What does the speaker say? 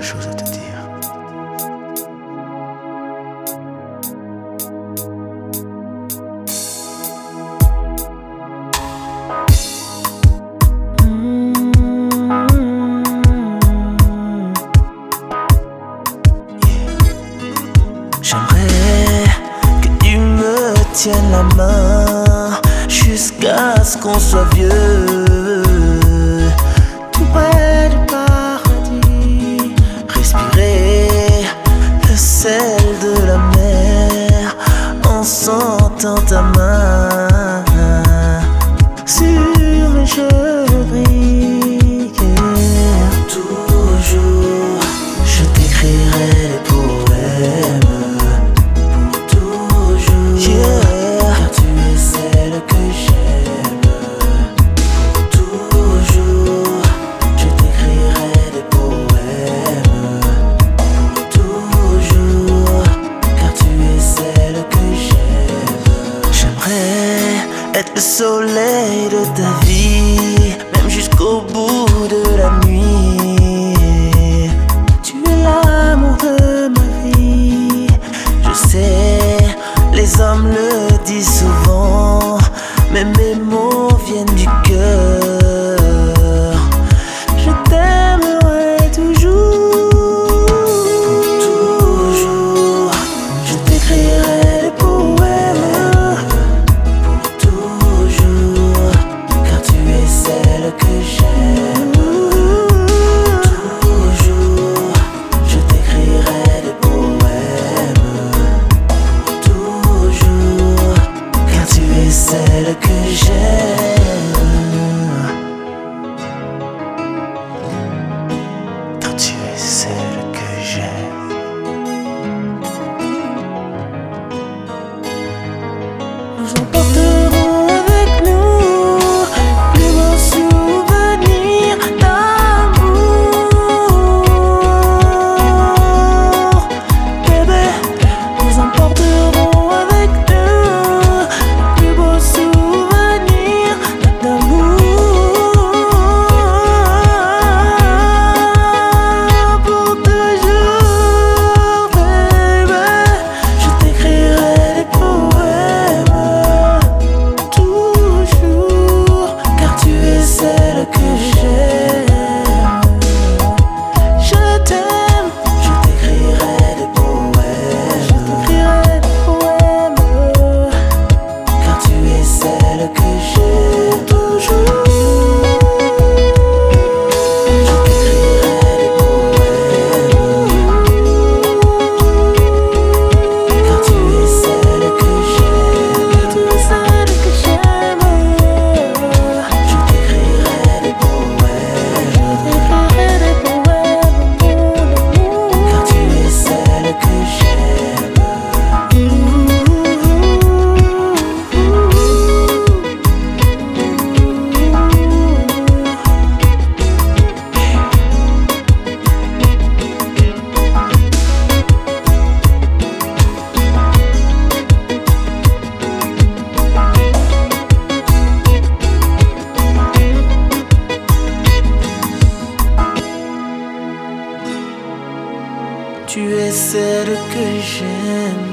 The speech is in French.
chose à te dire. J'aimerais que tu me tiennes la main jusqu'à ce qu'on soit vieux, tout près du paradis, respirer le sel de la mer en sentant ta main sur mes cheveux gris. Toujours je t'écrirai des poèmes. Car tu es celle que j'aime. Pour toujours, je t'écrirai des poèmes. Pour toujours, car tu es celle que j'aime. J'aimerais être le soleil de ta vie, même jusqu'au bout de la nuit. Tu es l'amour de ma vie. Je sais, les hommes le disent souvent, mais mes mots viennent du cœur. Je t'aimerai toujours. Pour toujours, je t'écrirai des poèmes. Pour toujours, car tu es celle que j'aime. Toujours, je t'écrirai des poèmes. Car tu es celle que j'aime. Car tu es celle que j'aime. Nous emporterons avec nous plus beaux souvenirs d'amour. Bébé, nous emporterons avec nous plus beaux souvenirs d'amour. Pour toujours, bébé, je t'écrirai des poèmes. Toujours, car tu es celle que j'aime. Je t'aime, je t'écrirai des poèmes. Je t'écrirai des poèmes. Car tu es celle que j'aime. Toujours, je t'écrirai des poèmes. Car tu es celle que j'aime. Tu es celle que j'aime. Je t'écrirai des poèmes. Je t'écrirai des poèmes, mon amour. Car tu es celle que j'aime. Tu es celle que j'aime.